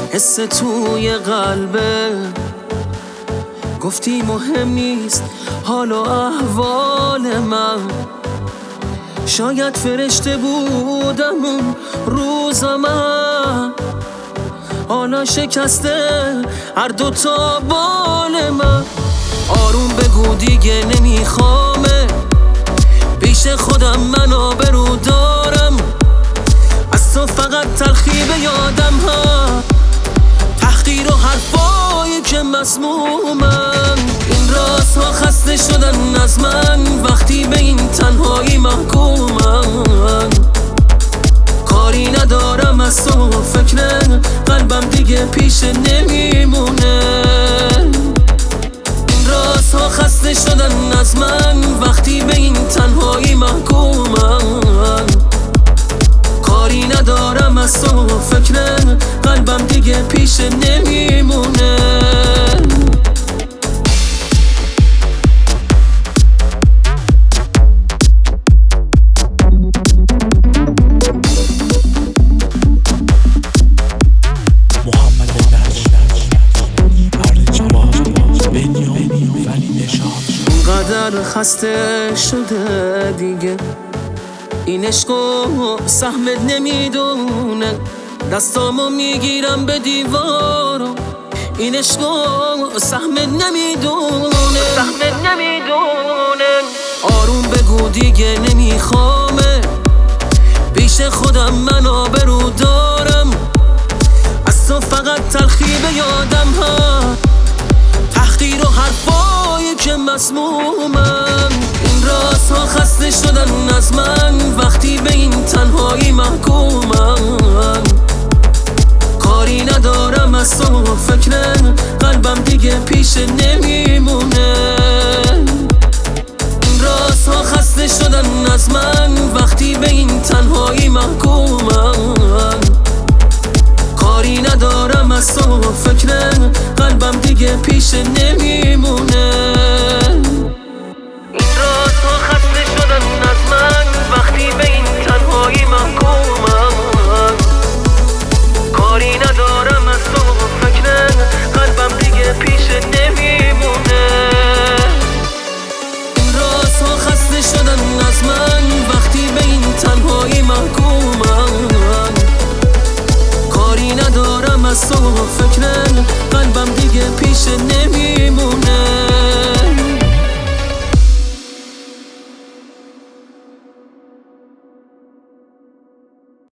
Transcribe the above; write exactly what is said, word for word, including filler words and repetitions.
حس توی قلبه، گفتی مهم نیست حال و احوال من. شاید فرشته بودم اون روزا من، حالا شکسته هر دوتا بال من. آروم بگو دیگه نمیخوامه، پیش خودم من آبرو دارم. از تو فقط تلخی به یادم ها، تحقیر و حرفایی که مسمومن. این رازها خسته شدن از من، وقتی به این تنهایی محکومن. کاری ندارم از تو، فکر قلبم دیگه پیش نمیمونه. این رازها خسته شدن از من، وقتی به این تنهایی محکومن. کاری ندارم از تو، فکر قلبم دیگه پیش نمیمونه. اونقدر خسته شده دیگه، این عشق و سهمت نمیدونه. دستامو میگیرم به دیوارو، این عشق و سهمت نمیدونه. سهمت نمیدونه. آروم بگو دیگه نمیخوامه، پیش خودم من آبرو دارم. از تو فقط تلخی به یادم ها، تحقیر و حرفایی که مسمومن. این رازها خسته شدن از من، وقتی به این تنهایی محکومن. کاری ندارم از تو، فکر قلبم دیگه پیش نمیمونه. این رازها خسته شدن از من، وقتی به این تنهایی محکومن. کاری ندارم از تو، فکر قلبم دیگه پیش نمیمونه. این رازها خسته شدن از من، وقتی به این تنهایی محکومم. کاری ندارم از تو، فکر قلبم دیگه پیش نمیمونه. این رازها خسته شدن از من، وقتی به این تنهایی محکومم. کاری ندارم از تو، فکر قلبم دیگه پیش نمیمونه.